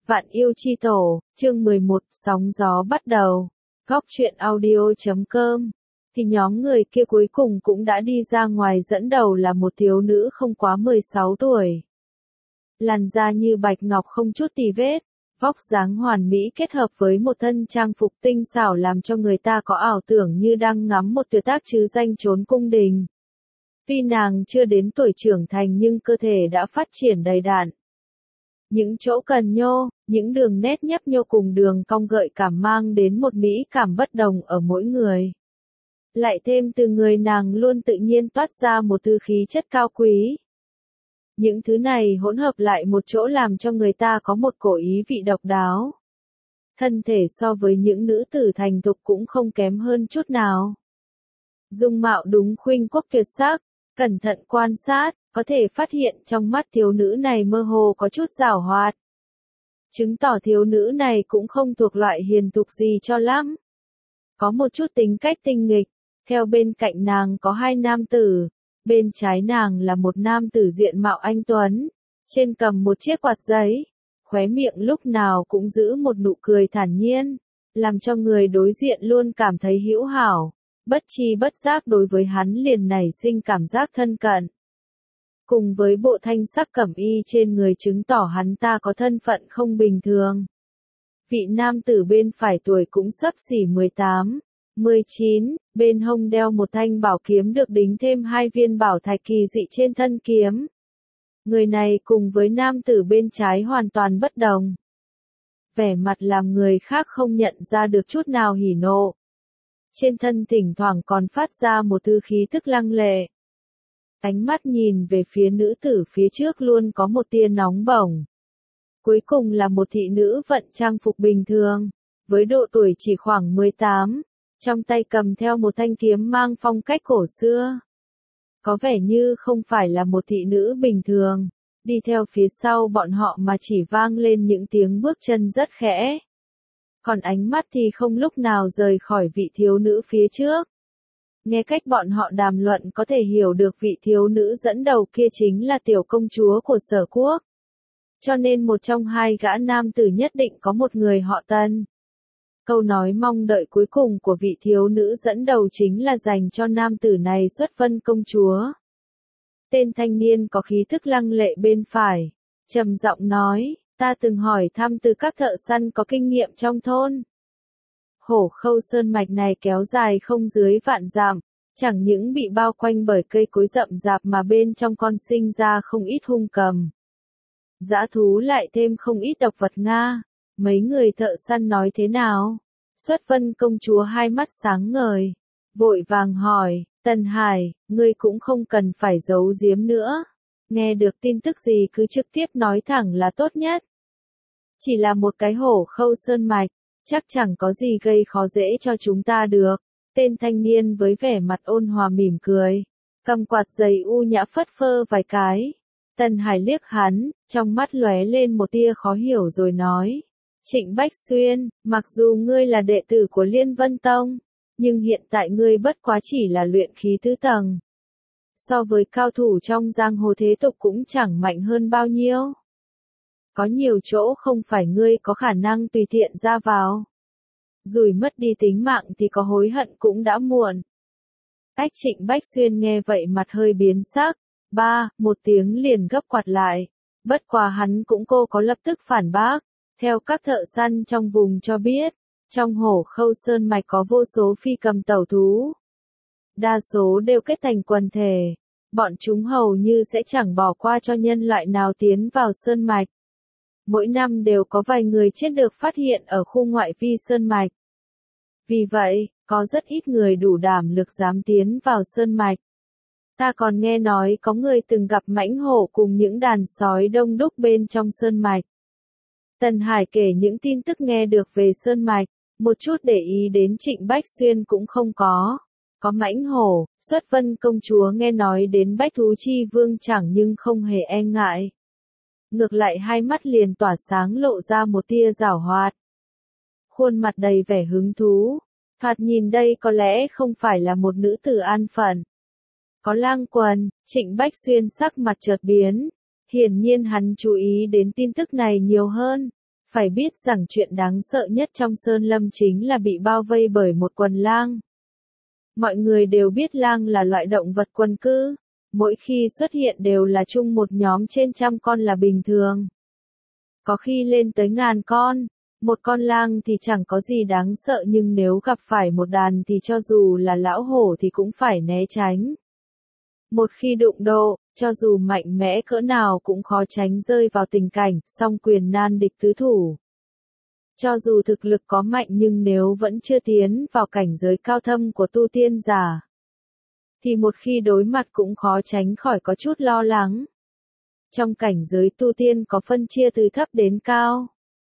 Vạn yêu chi tổ, chương 11, sóng gió bắt đầu. Góc truyện audio.com. Thì nhóm người kia cuối cùng cũng đã đi ra ngoài, dẫn đầu là một thiếu nữ không quá 16 tuổi. Làn da như bạch ngọc không chút tì vết, vóc dáng hoàn mỹ kết hợp với một thân trang phục tinh xảo làm cho người ta có ảo tưởng như đang ngắm một tuyệt tác trứ danh trốn cung đình. Tuy nàng chưa đến tuổi trưởng thành nhưng cơ thể đã phát triển đầy đặn. Những chỗ cần nhô, những đường nét nhấp nhô cùng đường cong gợi cảm mang đến một mỹ cảm bất đồng ở mỗi người. Lại thêm từ người nàng luôn tự nhiên toát ra một thứ khí chất cao quý. Những thứ này hỗn hợp lại một chỗ làm cho người ta có một cổ ý vị độc đáo. Thân thể so với những nữ tử thành thục cũng không kém hơn chút nào. Dung mạo đúng khuynh quốc tuyệt sắc, cẩn thận quan sát, có thể phát hiện trong mắt thiếu nữ này mơ hồ có chút giảo hoạt. Chứng tỏ thiếu nữ này cũng không thuộc loại hiền thục gì cho lắm. Có một chút tính cách tinh nghịch, theo bên cạnh nàng có hai nam tử, bên trái nàng là một nam tử diện mạo anh tuấn, trên cầm một chiếc quạt giấy, khóe miệng lúc nào cũng giữ một nụ cười thản nhiên, làm cho người đối diện luôn cảm thấy hữu hảo, bất tri bất giác đối với hắn liền nảy sinh cảm giác thân cận. Cùng với bộ thanh sắc cẩm y trên người chứng tỏ hắn ta có thân phận không bình thường. Vị nam tử bên phải tuổi cũng xấp xỉ 18, 19, bên hông đeo một thanh bảo kiếm được đính thêm hai viên bảo thạch kỳ dị trên thân kiếm. Người này cùng với nam tử bên trái hoàn toàn bất đồng. Vẻ mặt làm người khác không nhận ra được chút nào hỉ nộ. Trên thân thỉnh thoảng còn phát ra một thứ khí tức lăng lệ. Ánh mắt nhìn về phía nữ tử phía trước luôn có một tia nóng bỏng. Cuối cùng là một thị nữ vận trang phục bình thường, với độ tuổi chỉ khoảng 18, trong tay cầm theo một thanh kiếm mang phong cách cổ xưa. Có vẻ như không phải là một thị nữ bình thường, đi theo phía sau bọn họ mà chỉ vang lên những tiếng bước chân rất khẽ. Còn ánh mắt thì không lúc nào rời khỏi vị thiếu nữ phía trước. Nghe cách bọn họ đàm luận có thể hiểu được vị thiếu nữ dẫn đầu kia chính là tiểu công chúa của Sở Quốc. Cho nên một trong hai gã nam tử nhất định có một người họ Tân. Câu nói mong đợi cuối cùng của vị thiếu nữ dẫn đầu chính là dành cho nam tử này xuất vân công chúa. Tên thanh niên có khí thức lăng lệ bên phải, trầm giọng nói, ta từng hỏi thăm từ các thợ săn có kinh nghiệm trong thôn. Hổ Khâu sơn mạch này kéo dài không dưới vạn dặm, chẳng những bị bao quanh bởi cây cối rậm rạp mà bên trong còn sinh ra không ít hung cầm. Dã thú lại thêm không ít độc vật Nga, mấy người thợ săn nói thế nào? Xuất vân công chúa hai mắt sáng ngời, vội vàng hỏi, Tần Hải, ngươi cũng không cần phải giấu giếm nữa. Nghe được tin tức gì cứ trực tiếp nói thẳng là tốt nhất. Chỉ là một cái Hổ Khâu sơn mạch, chắc chẳng có gì gây khó dễ cho chúng ta được. Tên thanh niên với vẻ mặt ôn hòa mỉm cười, cầm quạt giấy u nhã phất phơ vài cái. Tần Hải liếc hắn, trong mắt lóe lên một tia khó hiểu rồi nói, Trịnh Bách Xuyên, mặc dù ngươi là đệ tử của Liên Vân Tông, nhưng hiện tại ngươi bất quá chỉ là luyện khí tứ tầng. So với cao thủ trong giang hồ thế tục cũng chẳng mạnh hơn bao nhiêu. Có nhiều chỗ không phải ngươi có khả năng tùy tiện ra vào. Rủi mất đi tính mạng thì có hối hận cũng đã muộn. Trịnh Bách Xuyên nghe vậy mặt hơi biến sắc, một tiếng liền gấp quạt lại. Bất quá hắn cũng có lập tức phản bác. Theo các thợ săn trong vùng cho biết, trong Hổ Khâu sơn mạch có vô số phi cầm tẩu thú. Đa số đều kết thành quần thể. Bọn chúng hầu như sẽ chẳng bỏ qua cho nhân loại nào tiến vào sơn mạch. Mỗi năm đều có vài người chết được phát hiện ở khu ngoại vi sơn mạch. Vì vậy, có rất ít người đủ đảm lực dám tiến vào sơn mạch. Ta còn nghe nói có người từng gặp mãnh hổ cùng những đàn sói đông đúc bên trong sơn mạch. Tần Hải kể những tin tức nghe được về sơn mạch, một chút để ý đến Trịnh Bách Xuyên cũng không có. Có mãnh hổ, xuất vân công chúa nghe nói đến bách thú chi vương chẳng nhưng không hề e ngại. Ngược lại hai mắt liền tỏa sáng lộ ra một tia giảo hoạt. Khuôn mặt đầy vẻ hứng thú. Thoạt nhìn đây có lẽ không phải là một nữ tử an phận. Có lang quần, Trịnh Bách Xuyên sắc mặt chợt biến. Hiển nhiên hắn chú ý đến tin tức này nhiều hơn. Phải biết rằng chuyện đáng sợ nhất trong sơn lâm chính là bị bao vây bởi một quần lang. Mọi người đều biết lang là loại động vật quần cư, mỗi khi xuất hiện đều là chung một nhóm trên trăm con là bình thường. Có khi lên tới ngàn con, một con lang thì chẳng có gì đáng sợ nhưng nếu gặp phải một đàn thì cho dù là lão hổ thì cũng phải né tránh. Một khi đụng độ, cho dù mạnh mẽ cỡ nào cũng khó tránh rơi vào tình cảnh song quyền nan địch tứ thủ. Cho dù thực lực có mạnh nhưng nếu vẫn chưa tiến vào cảnh giới cao thâm của tu tiên giả, thì một khi đối mặt cũng khó tránh khỏi có chút lo lắng. Trong cảnh giới tu tiên có phân chia từ thấp đến cao.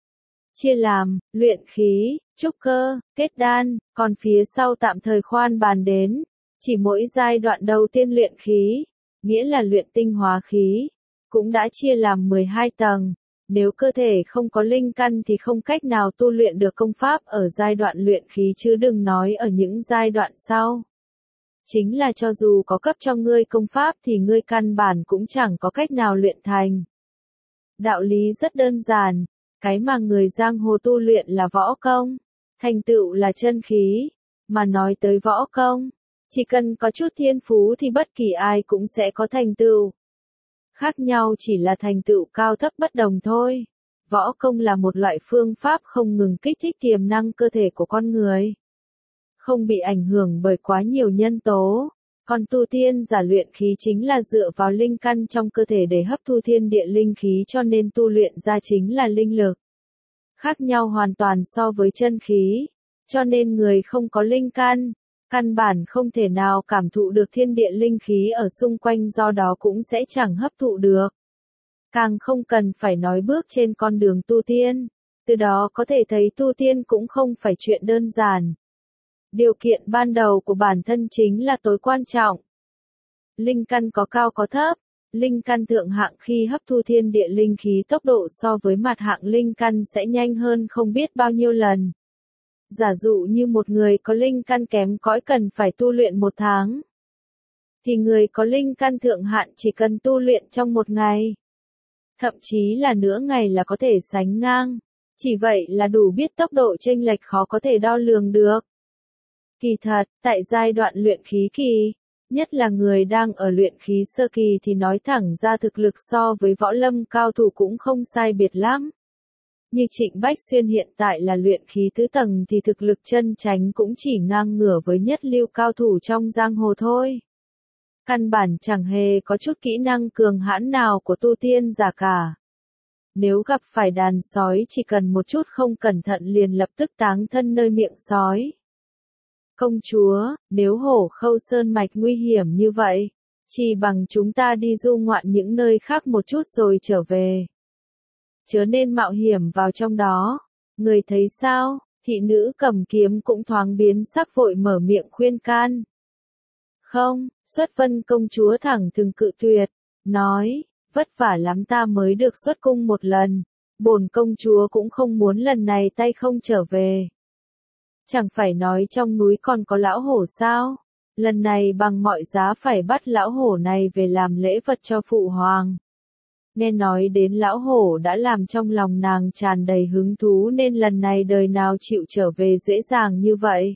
Chia làm, luyện khí, trúc cơ, kết đan, còn phía sau tạm thời khoan bàn đến. Chỉ mỗi giai đoạn đầu tiên luyện khí, nghĩa là luyện tinh hóa khí, cũng đã chia làm 12 tầng. Nếu cơ thể không có linh căn thì không cách nào tu luyện được công pháp ở giai đoạn luyện khí chứ đừng nói ở những giai đoạn sau. Chính là cho dù có cấp cho ngươi công pháp thì ngươi căn bản cũng chẳng có cách nào luyện thành. Đạo lý rất đơn giản, cái mà người giang hồ tu luyện là võ công, thành tựu là chân khí, mà nói tới võ công, chỉ cần có chút thiên phú thì bất kỳ ai cũng sẽ có thành tựu. Khác nhau chỉ là thành tựu cao thấp bất đồng thôi. Võ công là một loại phương pháp không ngừng kích thích tiềm năng cơ thể của con người, không bị ảnh hưởng bởi quá nhiều nhân tố. Còn tu tiên giả luyện khí chính là dựa vào linh căn trong cơ thể để hấp thu thiên địa linh khí cho nên tu luyện ra chính là linh lực. Khác nhau hoàn toàn so với chân khí, cho nên người không có linh căn, căn bản không thể nào cảm thụ được thiên địa linh khí ở xung quanh do đó cũng sẽ chẳng hấp thụ được. Càng không cần phải nói bước trên con đường tu tiên, từ đó có thể thấy tu tiên cũng không phải chuyện đơn giản. Điều kiện ban đầu của bản thân chính là tối quan trọng. Linh căn có cao có thấp, linh căn thượng hạng khi hấp thu thiên địa linh khí tốc độ so với mặt hạng linh căn sẽ nhanh hơn không biết bao nhiêu lần. Giả dụ như một người có linh căn kém cỏi cần phải tu luyện 1 tháng, thì người có linh căn thượng hạn chỉ cần tu luyện trong 1 ngày, thậm chí là nửa ngày là có thể sánh ngang. Chỉ vậy là đủ biết tốc độ chênh lệch khó có thể đo lường được. Kỳ thật, tại giai đoạn luyện khí kỳ, nhất là người đang ở luyện khí sơ kỳ thì nói thẳng ra thực lực so với võ lâm cao thủ cũng không sai biệt lắm. Như Trịnh Bách Xuyên hiện tại là luyện khí tứ tầng thì thực lực chân chánh cũng chỉ ngang ngửa với nhất lưu cao thủ trong giang hồ thôi. Căn bản chẳng hề có chút kỹ năng cường hãn nào của tu tiên giả cả. Nếu gặp phải đàn sói chỉ cần một chút không cẩn thận liền lập tức táng thân nơi miệng sói. Công chúa, nếu Hổ Khâu Sơn mạch nguy hiểm như vậy, chỉ bằng chúng ta đi du ngoạn những nơi khác một chút rồi trở về. Chớ nên mạo hiểm vào trong đó. Người thấy sao? Thị nữ cầm kiếm cũng thoáng biến sắc vội mở miệng khuyên can. Không, Xuất Vân công chúa thẳng thừng cự tuyệt, nói, vất vả lắm ta mới được xuất cung một lần, bổn công chúa cũng không muốn lần này tay không trở về. Chẳng phải nói trong núi còn có lão hổ sao? Lần này bằng mọi giá phải bắt lão hổ này về làm lễ vật cho phụ hoàng. Nghe nói đến lão hổ đã làm trong lòng nàng tràn đầy hứng thú nên lần này đời nào chịu trở về dễ dàng như vậy.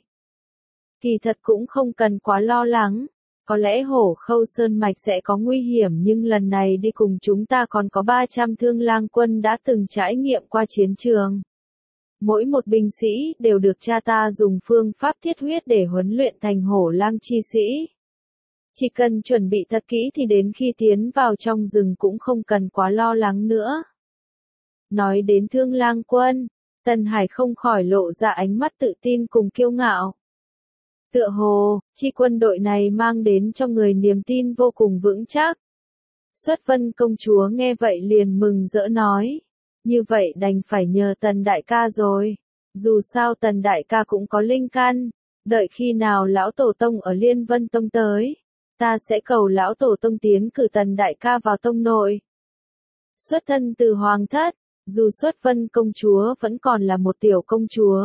Kỳ thật cũng không cần quá lo lắng, có lẽ Hổ Khâu Sơn mạch sẽ có nguy hiểm nhưng lần này đi cùng chúng ta còn có 300 thương lang quân đã từng trải nghiệm qua chiến trường. Mỗi một binh sĩ đều được cha ta dùng phương pháp thiết huyết để huấn luyện thành hổ lang chi sĩ. Chỉ cần chuẩn bị thật kỹ thì đến khi tiến vào trong rừng cũng không cần quá lo lắng nữa. Nói đến thương lang quân, Tần Hải không khỏi lộ ra ánh mắt tự tin cùng kiêu ngạo. Tựa hồ, chi quân đội này mang đến cho người niềm tin vô cùng vững chắc. Xuất Vân công chúa nghe vậy liền mừng rỡ nói. Như vậy đành phải nhờ Tần đại ca rồi. Dù sao Tần đại ca cũng có linh căn. Đợi khi nào lão tổ tông ở Liên Vân Tông tới, ta sẽ cầu lão tổ tông tiến cử Tần đại ca vào tông nội. Xuất thân từ hoàng thất, dù Xuất Vân công chúa vẫn còn là một tiểu công chúa,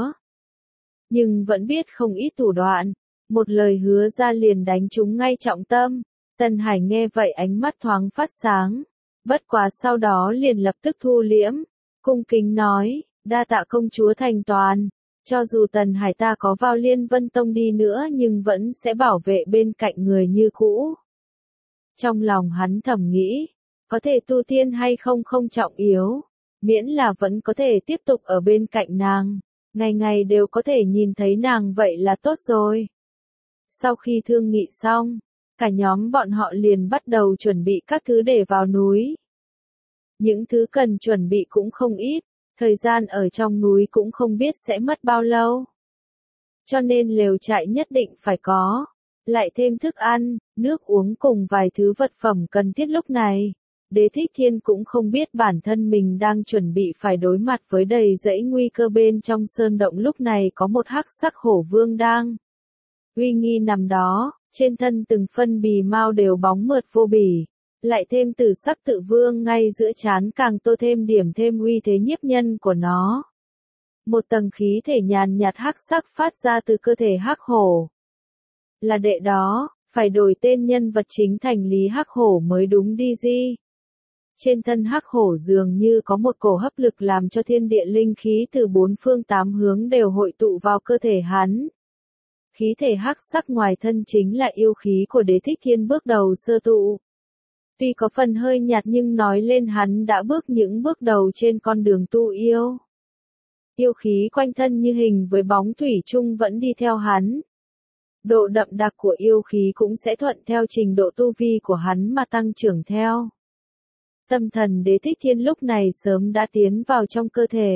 nhưng vẫn biết không ít thủ đoạn. Một lời hứa ra liền đánh trúng ngay trọng tâm. Tần Hải nghe vậy ánh mắt thoáng phát sáng. Bất quá sau đó liền lập tức thu liễm, cung kính nói, Đa tạ công chúa thành toàn, cho dù Tần Hải ta có vào Liên Vân Tông đi nữa nhưng vẫn sẽ bảo vệ bên cạnh người như cũ. Trong lòng hắn thầm nghĩ, có thể tu tiên hay không không trọng yếu, miễn là vẫn có thể tiếp tục ở bên cạnh nàng, ngày ngày đều có thể nhìn thấy nàng vậy là tốt rồi. Sau khi thương nghị xong, cả nhóm bọn họ liền bắt đầu chuẩn bị các thứ để vào núi. Những thứ cần chuẩn bị cũng không ít, thời gian ở trong núi cũng không biết sẽ mất bao lâu. Cho nên lều trại nhất định phải có, lại thêm thức ăn, nước uống cùng vài thứ vật phẩm cần thiết lúc này. Đế Thích Thiên cũng không biết bản thân mình đang chuẩn bị phải đối mặt với đầy dẫy nguy cơ bên trong sơn động lúc này có một hắc sắc hổ vương đang uy nghi nằm đó, trên thân từng phân bì mao đều bóng mượt vô bì, lại thêm tử sắc tự vương ngay giữa trán càng tô thêm điểm thêm uy thế nhiếp nhân của nó. Một tầng khí thể nhàn nhạt hắc sắc phát ra từ cơ thể hắc hổ. Là đệ đó, phải đổi tên nhân vật chính thành Lý Hắc Hổ mới đúng đi gì. Trên thân hắc hổ dường như có một cổ hấp lực làm cho thiên địa linh khí từ bốn phương tám hướng đều hội tụ vào cơ thể hắn. Khí thể hắc sắc ngoài thân chính là yêu khí của Đế Thích Thiên bước đầu sơ tụ. Tuy có phần hơi nhạt nhưng nói lên hắn đã bước những bước đầu trên con đường tu yêu. Yêu khí quanh thân như hình với bóng thủy chung vẫn đi theo hắn. Độ đậm đặc của yêu khí cũng sẽ thuận theo trình độ tu vi của hắn mà tăng trưởng theo. Tâm thần Đế Thích Thiên lúc này sớm đã tiến vào trong cơ thể.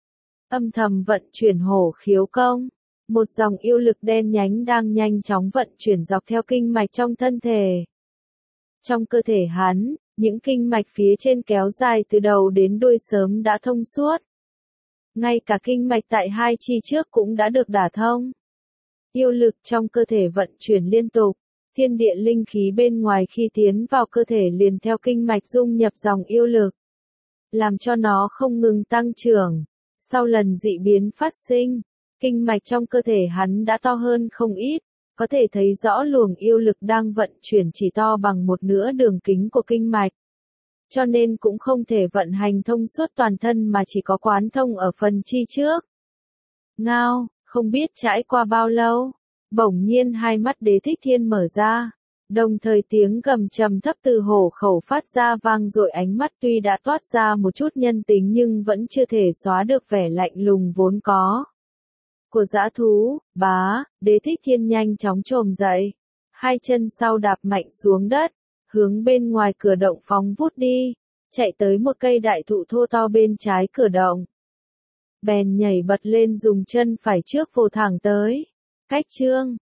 Âm thầm vận chuyển hổ khiếu công. Một dòng yêu lực đen nhánh đang nhanh chóng vận chuyển dọc theo kinh mạch trong thân thể. Trong cơ thể hắn, những kinh mạch phía trên kéo dài từ đầu đến đuôi sớm đã thông suốt. Ngay cả kinh mạch tại hai chi trước cũng đã được đả thông. Yêu lực trong cơ thể vận chuyển liên tục, thiên địa linh khí bên ngoài khi tiến vào cơ thể liền theo kinh mạch dung nhập dòng yêu lực, làm cho nó không ngừng tăng trưởng. Sau lần dị biến phát sinh, kinh mạch trong cơ thể hắn đã to hơn không ít, có thể thấy rõ luồng yêu lực đang vận chuyển chỉ to bằng một nửa đường kính của kinh mạch. Cho nên cũng không thể vận hành thông suốt toàn thân mà chỉ có quán thông ở phần chi trước. Ngao, không biết trải qua bao lâu, bỗng nhiên hai mắt Đế Thích Thiên mở ra, đồng thời tiếng gầm trầm thấp từ hổ khẩu phát ra vang dội, ánh mắt tuy đã toát ra một chút nhân tính nhưng vẫn chưa thể xóa được vẻ lạnh lùng vốn có của dã thú. Bá, Đế Thích Thiên nhanh chóng chồm dậy, hai chân sau đạp mạnh xuống đất, hướng bên ngoài cửa động phóng vút đi, chạy tới một cây đại thụ thô to bên trái cửa động. Bèn nhảy bật lên dùng chân phải trước vồ thẳng tới. Cách chương